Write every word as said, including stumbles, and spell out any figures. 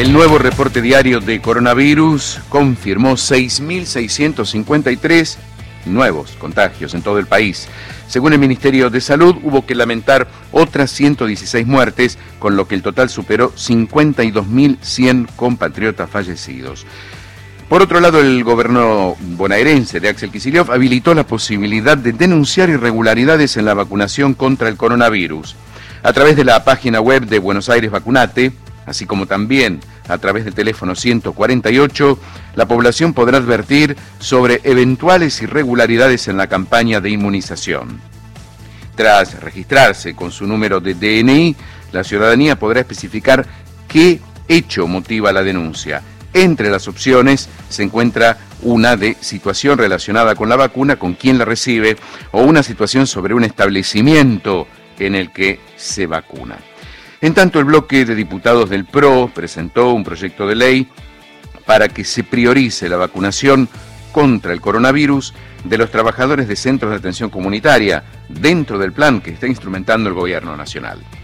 El nuevo reporte diario de coronavirus confirmó seis mil seiscientos cincuenta y tres nuevos contagios en todo el país. Según el Ministerio de Salud, hubo que lamentar otras ciento dieciséis muertes, con lo que el total superó cincuenta y dos mil cien compatriotas fallecidos. Por otro lado, el gobierno bonaerense de Axel Kicillof habilitó la posibilidad de denunciar irregularidades en la vacunación contra el coronavirus. A través de la página web de Buenos Aires Vacunate, así como también a través del teléfono ciento cuarenta y ocho, la población podrá advertir sobre eventuales irregularidades en la campaña de inmunización. Tras registrarse con su número de D N I, la ciudadanía podrá especificar qué hecho motiva la denuncia. Entre las opciones se encuentra una de situación relacionada con la vacuna, con quién la recibe, o una situación sobre un establecimiento en el que se vacuna. En tanto, el bloque de diputados del P R O presentó un proyecto de ley para que se priorice la vacunación contra el coronavirus de los trabajadores de centros de atención comunitaria dentro del plan que está instrumentando el gobierno nacional.